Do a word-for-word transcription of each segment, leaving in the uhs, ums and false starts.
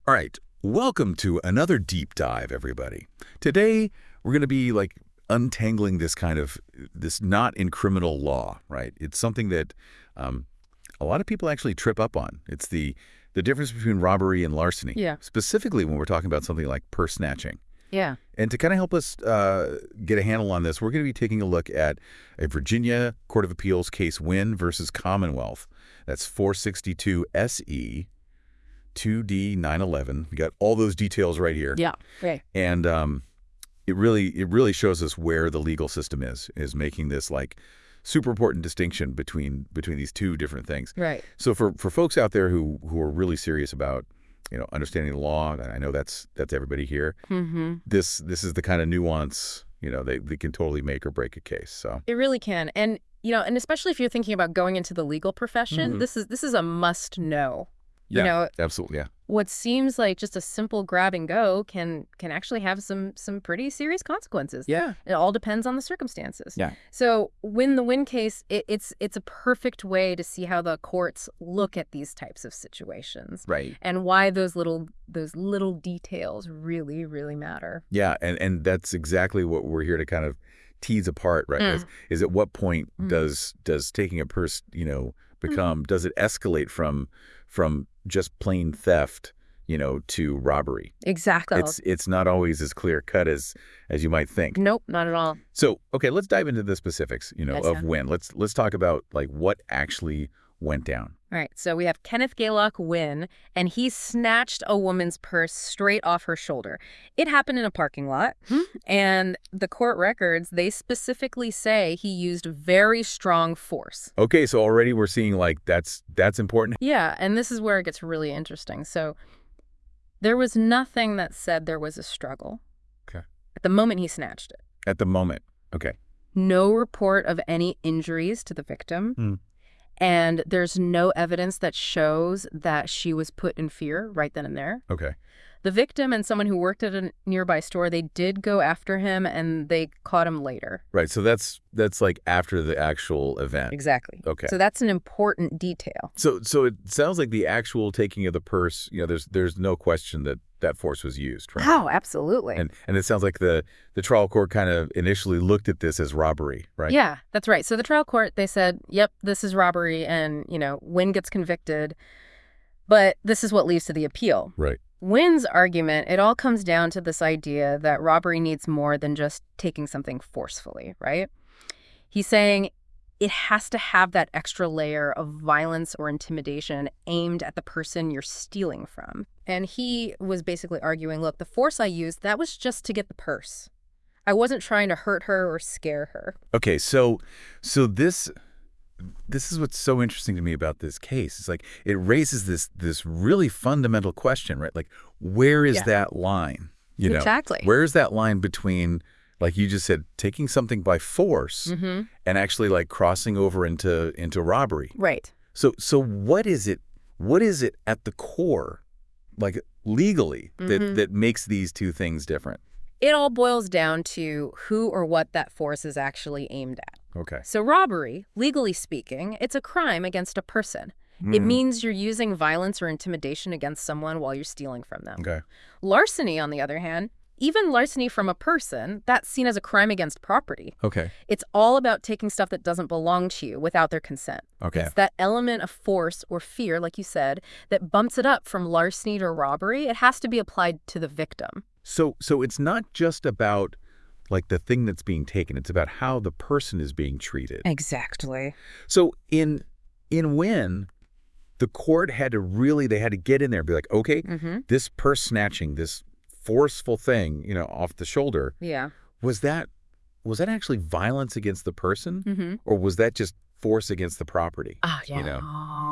All right, welcome to another deep dive, everybody. Today, we're going to be like untangling this kind of, this not in criminal law, right? It's something that um, a lot of people actually trip up on. It's the, the difference between robbery and larceny, Yeah. specifically when we're talking about something like purse snatching. Yeah. And to kind of help us uh, get a handle on this, we're going to be taking a look at a Virginia Court of Appeals case, Wynn versus Commonwealth. That's four sixty-two S E two D nine eleven. We got all those details right here. Yeah. Right. And um, it really it really shows us where the legal system is, is making this like super important distinction between between these two different things. Right. So for, for folks out there who, who are really serious about, you know, understanding the law, and I know that's that's everybody here, Mm-hmm. this this is the kind of nuance, you know, they, they can totally make or break a case. So It really can. And, you know, and especially if you're thinking about going into the legal profession, Mhm. this is this is a must know. yeah, You know, absolutely, yeah. what seems like just a simple grab and go can can actually have some some pretty serious consequences. Yeah. It all depends on the circumstances. Yeah. So when the Wynn case, it, it's it's a perfect way to see how the courts look at these types of situations Right. and why those little those little details really, really matter. Yeah, and, and that's exactly what we're here to kind of tease apart, right? Mm. Is, is at what point Mm. does does taking a purse, you know, become, does it escalate from from just plain theft, you know, to robbery? Exactly. It's it's not always as clear cut as as you might think. Nope, not at all. So, okay, let's dive into the specifics, you know, Yes, of yeah. Wynn. Let's let's talk about like what actually went down. All right, so we have Kenneth Gaylock Wynn, and he snatched a woman's purse straight off her shoulder. It happened in a parking lot, and the court records, they specifically say he used very strong force. Okay, so already we're seeing like that's that's important. Yeah, and this is where it gets really interesting. So there was nothing that said there was a struggle. Okay. At the moment he snatched it. At the moment. Okay. No report of any injuries to the victim. Hmm. And there's no evidence that shows that she was put in fear right then and there. Okay. The victim and someone who worked at a nearby store, they did go after him and they caught him later. Right. So that's that's like after the actual event. Exactly. Okay. So that's an important detail. So so it sounds like the actual taking of the purse, you know, there's there's no question that that force was used, right? Oh, absolutely. And and it sounds like the the trial court kind of initially looked at this as robbery, right? Yeah, that's right. So the trial court, they said, yep, this is robbery and, you know, Wynn gets convicted. But this is what leads to the appeal. Right. Wynn's argument, it all comes down to this idea that robbery needs more than just taking something forcefully, right? He's saying it has to have that extra layer of violence or intimidation aimed at the person you're stealing from. And he was basically arguing, look, the force I used, that was just to get the purse. I wasn't trying to hurt her or scare her. Okay, so so this this is what's so interesting to me about this case. It's like it raises this this really fundamental question, right? Like, where is Yeah. that line? You know, Exactly. where is that line between, like you just said, taking something by force Mm-hmm. and actually like crossing over into into robbery? Right. So so what is it? What is it at the core, like legally, that Mhm. that makes these two things different? It all boils down to who or what that force is actually aimed at. Okay. So robbery, legally speaking, it's a crime against a person. It Mm. means you're using violence or intimidation against someone while you're stealing from them. Okay. Larceny, on the other hand, even larceny from a person, that's seen as a crime against property. Okay. It's all about taking stuff that doesn't belong to you without their consent. Okay. It's that element of force or fear, like you said, that bumps it up from larceny to robbery. It has to be applied to the victim. So so it's not just about like the thing that's being taken. It's about how the person is being treated. Exactly. So in in Wynn, the court had to really, they had to get in there and be like, okay, Mm-hmm. this purse snatching, this forceful thing, you know, off the shoulder, Yeah. was that was that actually violence against the person, Mm-hmm. or was that just force against the property? Ah, yeah. You know.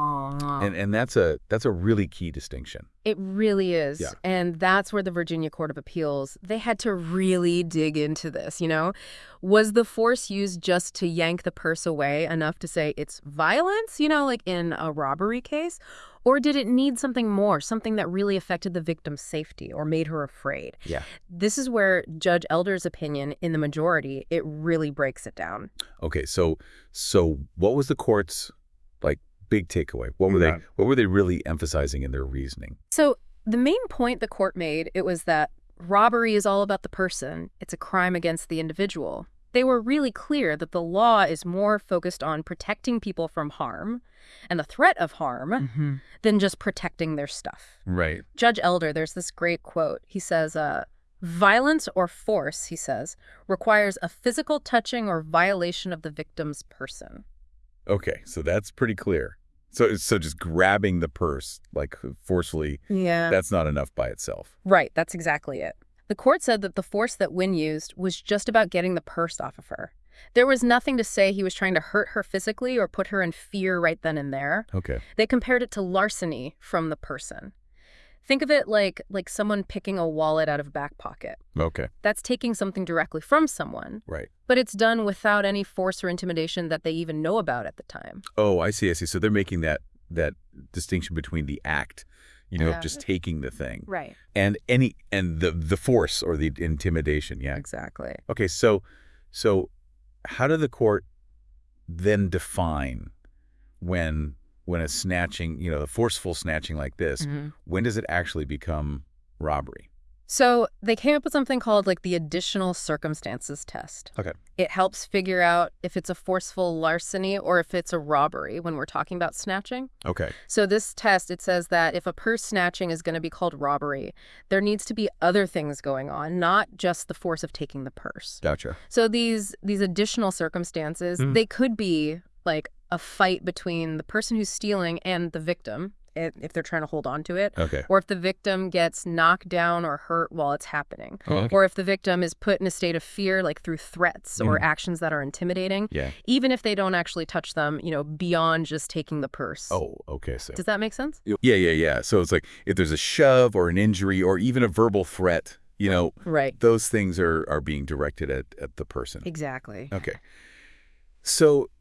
Oh. And and that's a that's a really key distinction. It really is. Yeah. And that's where the Virginia Court of Appeals, they had to really dig into this, you know? Was the force used just to yank the purse away enough to say it's violence, you know, like in a robbery case? Or did it need something more, something that really affected the victim's safety or made her afraid? Yeah. This is where Judge Elder's opinion in the majority, it really breaks it down. Okay, so so what was the court's like big takeaway? What were Yeah. they what were they really emphasizing in their reasoning? So The main point the court made, it was that robbery is all about the person. It's a crime against the individual. They were really clear that the law is more focused on protecting people from harm and the threat of harm Mm-hmm. than just protecting their stuff. Right. Judge Elder, there's this great quote. He says, uh, violence or force, he says, requires a physical touching or violation of the victim's person. Okay, so that's pretty clear. So, so just grabbing the purse, like forcefully, Yeah. that's not enough by itself. Right, that's exactly it. The court said that the force that Wynn used was just about getting the purse off of her. There was nothing to say he was trying to hurt her physically or put her in fear right then and there. Okay. They compared it to larceny from the person. Think of it like like someone picking a wallet out of a back pocket. Okay. That's taking something directly from someone, Right. but it's done without any force or intimidation that they even know about at the time. Oh, I see, I see. So they're making that that distinction between the act, you know, Yeah. of just taking the thing, Right. and any and the the force or the intimidation. Yeah. Exactly. Okay. So, so how did the court then define when when a snatching, you know, a forceful snatching like this, Mhm. when does it actually become robbery? So they came up with something called like the additional circumstances test. Okay. It helps figure out if it's a forceful larceny or if it's a robbery when we're talking about snatching. Okay. So this test, it says that if a purse snatching is going to be called robbery, there needs to be other things going on, not just the force of taking the purse. Gotcha. So these these additional circumstances, Mm. they could be like a fight between the person who's stealing and the victim, i- if they're trying to hold on to it, Okay. or if the victim gets knocked down or hurt while it's happening, Oh, okay. or if the victim is put in a state of fear, like through threats or Mhm. actions that are intimidating, Yeah. even if they don't actually touch them, you know, beyond just taking the purse. Oh, okay. So Does that make sense? yeah, yeah, yeah. So it's like if there's a shove or an injury or even a verbal threat, you know, Right. those things are are being directed at at the person. Exactly. Okay. So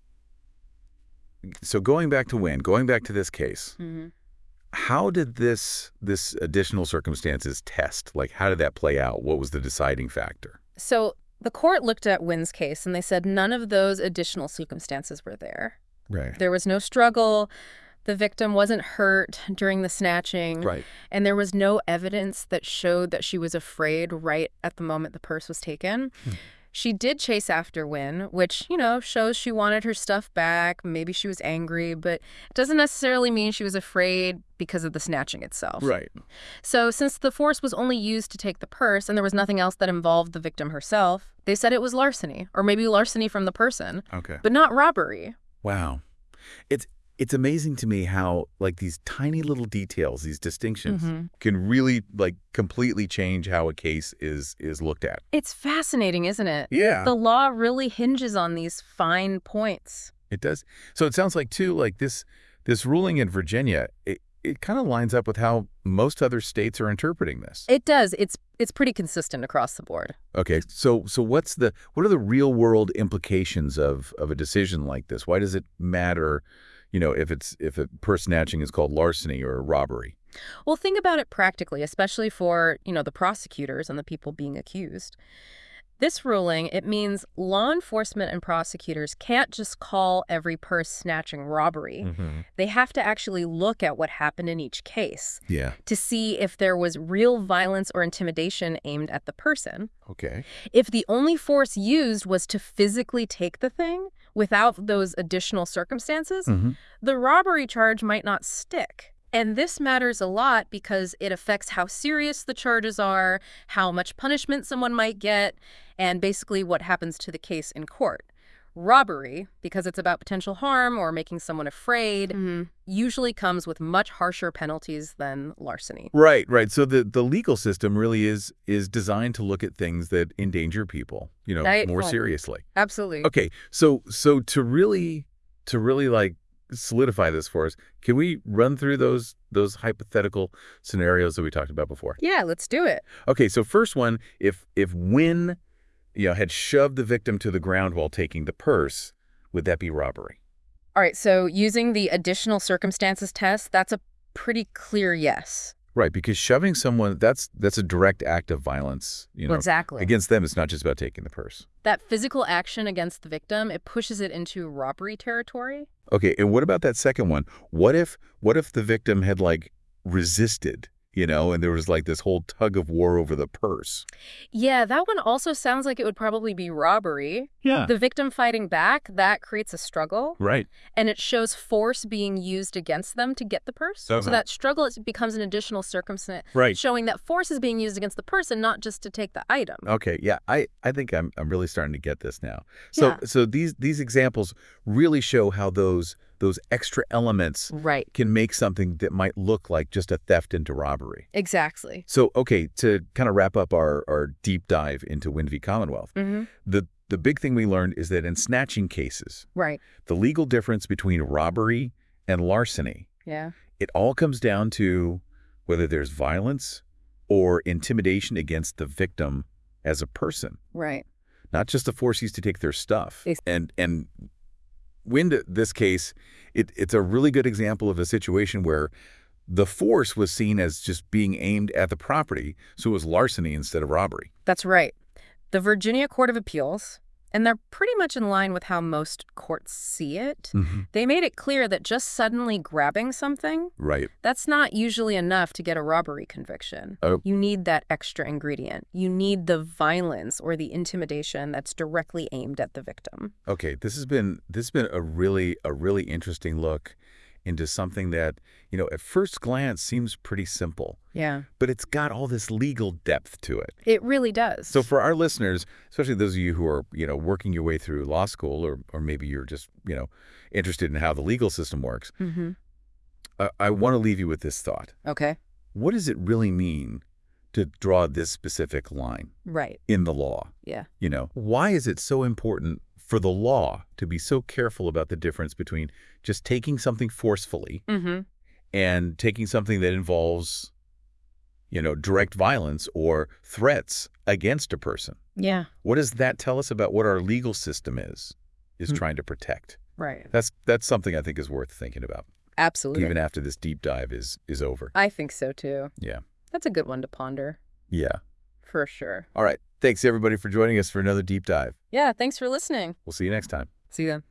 so going back to Wynn, going back to this case, hmm how did this this additional circumstances test? Like, how did that play out? What was the deciding factor? So the court looked at Wynn's case and they said none of those additional circumstances were there. Right. There was no struggle. The victim wasn't hurt during the snatching. Right. And there was no evidence that showed that she was afraid right at the moment the purse was taken. Hmm. She did chase after Wynn, which, you know, shows she wanted her stuff back. Maybe she was angry, but it doesn't necessarily mean she was afraid because of the snatching itself. Right. So since the force was only used to take the purse and there was nothing else that involved the victim herself, they said it was larceny, or maybe larceny from the person, Okay. but not robbery. Wow. It's it's amazing to me how like these tiny little details, these distinctions Mhm. can really like completely change how a case is is looked at. It's fascinating, isn't it? Yeah. The law really hinges on these fine points. It does. So it sounds like too like this this ruling in Virginia, it, it kind of lines up with how most other states are interpreting this. It does. It's it's pretty consistent across the board. Okay. So so what's the what are the real world implications of of a decision like this? Why does it matter, you know, if it's if a purse snatching is called larceny or robbery? Well, think about it practically, especially for, you know, the prosecutors and the people being accused. This ruling, it means law enforcement and prosecutors can't just call every purse snatching robbery. Mm-hmm. They have to actually look at what happened in each case Yeah. to see if there was real violence or intimidation aimed at the person. Okay. If the only force used was to physically take the thing without those additional circumstances, Mm-hmm. the robbery charge might not stick. And this matters a lot because it affects how serious the charges are, how much punishment someone might get, and basically what happens to the case in court. Robbery, because it's about potential harm or making someone afraid, usually comes with much harsher penalties than larceny. Right, right. So the, the legal system really is is designed to look at things that endanger people, you know, Right. more Oh. seriously. Absolutely. Okay, so so to really to really like solidify this for us, can we run through those those hypothetical scenarios that we talked about before? Yeah, let's do it. Okay, so first one, if if Wynn, you know, had shoved the victim to the ground while taking the purse, would that be robbery? All right, so using the additional circumstances test, that's a pretty clear yes. Right, because shoving someone, that's that's a direct act of violence, you know. Exactly. Against them, it's not just about taking the purse. That physical action against the victim, it pushes it into robbery territory. Okay, and what about that second one? What if what if the victim had like resisted, you know, and there was like this whole tug of war over the purse. Yeah, that one also sounds like it would probably be robbery. Yeah. The victim fighting back, that creates a struggle. Right. And it shows force being used against them to get the purse. Uh-huh. So that struggle is, becomes an additional circumstance, Right. showing that force is being used against the person, not just to take the item. Okay, yeah, I, I think I'm I'm really starting to get this now. So Yeah. so these these examples really show how those those extra elements Right. can make something that might look like just a theft into robbery. Exactly. So, okay, to kind of wrap up our, our deep dive into Wynne v. Commonwealth, Mm-hmm. the, the big thing we learned is that in snatching cases, Right. the legal difference between robbery and larceny, Yeah. it all comes down to whether there's violence or intimidation against the victim as a person, Right. not just the force used to take their stuff. Ex- And and Wynne, this case, it, it's a really good example of a situation where the force was seen as just being aimed at the property, so it was larceny instead of robbery. That's right. The Virginia Court of Appeals, and they're pretty much in line with how most courts see it, Mm-hmm. they made it clear that just suddenly grabbing something, Right. that's not usually enough to get a robbery conviction. Oh. You need that extra ingredient. You need the violence or the intimidation that's directly aimed at the victim. Okay, this has been this has been a really a really interesting look into something that, you know, at first glance seems pretty simple, Yeah. but it's got all this legal depth to it. It really does. So for our listeners, especially those of you who are, you know, working your way through law school, or or maybe you're just, you know, interested in how the legal system works, Mm-hmm. I, I want to leave you with this thought. Okay. What does it really mean to draw this specific line Right. in the law? Yeah. You know, why is it so important for the law to be so careful about the difference between just taking something forcefully Mm-hmm. and taking something that involves, you know, direct violence or threats against a person? Yeah. What does that tell us about what our legal system is, is Hmm. trying to protect? Right. That's that's something I think is worth thinking about, Absolutely. even after this deep dive is is over. I think so, too. Yeah. That's a good one to ponder. Yeah. For sure. All right. Thanks, everybody, for joining us for another deep dive. Yeah, thanks for listening. We'll see you next time. See you then.